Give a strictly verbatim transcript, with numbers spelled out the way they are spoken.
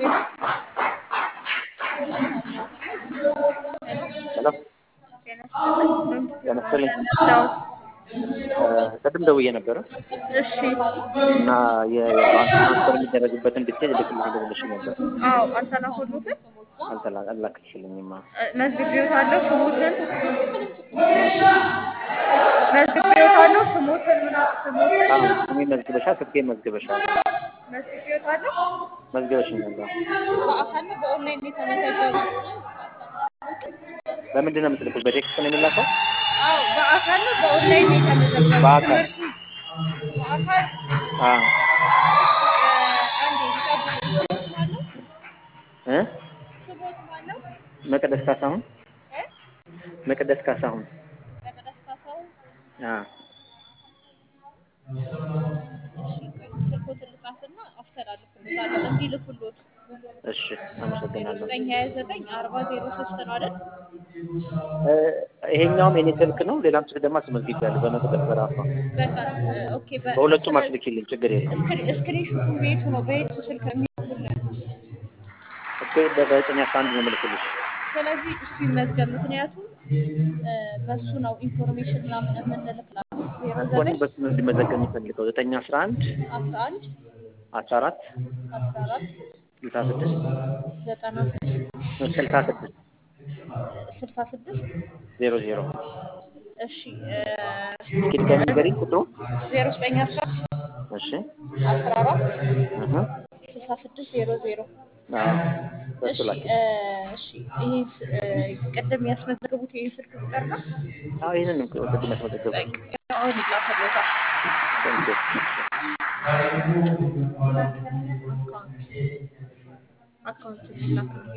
ሄሎ ሄሎ ጤና ይስጥልኝ። ጤና ዶንኪ ይስጥልኝ። ነው የመጣሁት። ቅድም ደውዬ ነበረ እሺ እና የባንክ ትራንስፈር የሚደረግበትን ዲቴል እልክልሃለሁ ብለሽኝ ነበር። አዎ አልተላኩልዎትም? አልተላ አላክልሽልኝማ። እ መዝግቤዎታለሁ ስሞትን እ መዝግቤዎታለሁ ስሞትን ምና ስሞትን አዎ ስሜ መዝግበሻል፣ ስልኬን መዝግበሻል። መዝግቤዎታለሁ። መዝግበሽኛል። አዎ በአካል ነው በኦንላይን ነው የተመዘገቡት? በምንድን ነው የምትልኩት? በቴክስት ነው የሚላከው? አዎ በአካል ነው በኦንላይን ነው የተመዘገቡት? በአካል። ትምህርቱ በአካል አዎ እ አንዴ ይጠብቁኝ። ስሞት ማነው? እ ስሞት ማነው? መቅደስ ካሳሁን። እ መቅደስ ካሳሁን። መቅደስ ካሳሁን። አዎ እሺ ቆይ ስልክዎትን ልጻፍና አስተላልፍልዎታለሁ እንዲልኩልዎት። እሺ ዜሮ አመሰግናለሁ። ዘጠኝ ሀያ ዘጠኝ አርባ ዜሮ ሶስት ነው አይደል? እ ይሄኛውም የኔ ስልክ ነው። ሌላም ስልክ ደግሞ አስመዝግቤያለሁ በመቅደስ በራሷ። በቃ እ ኦኬ በ በሁለቱም ስለ አስልኪልኝ፣ ችግር የለውም። እስክሪ ስክሪንሹቱን በየቱ ነው በየቱ ስልክ ነው የሚልኩልን? እስኪ በዘጠኝ አስራ አንድ ነው የምልክልሽ። ስለዚህ እሱ ይመዝገብ። ምክንያቱም እ በሱ ነው ኢንፎርሜሽን ምናምን የምንልክላችሁ። ዜሮ እኮ እኔም ዘጠኝ በሱ ነው እንዲመዘገብ የምፈልገው። ዘጠኝ አስራ አንድ አስራ አንድ አስራ አራት አስራ አራት ስልሳ ስድስት ዘጠና ስድስት ስልሳ ስድስት ስልሳ ስድስት ዜሮ ዜሮ። እሺ እስኪ ድጋሚ ንገሪኝ ቁጥሩ። ዜሮ ዘጠኝ አስራ እሺ አስራ አራት እህ ስልሳ ስድስት ዜሮ ዜሮ። አዎ በሱ እሺ ላኪ። እ እሺ ይሄ ስ- እ ቅድም ያስመዘገቡት ይሄ ስልክ ቁጥር ነው? አዎ ይሄንን ነው ቅድም ያስመዘገቡት። በቃ አሁን ይላክልዎታል። ቴንኪው። እሺ አካውንት አካውንት ይላክልዎታል።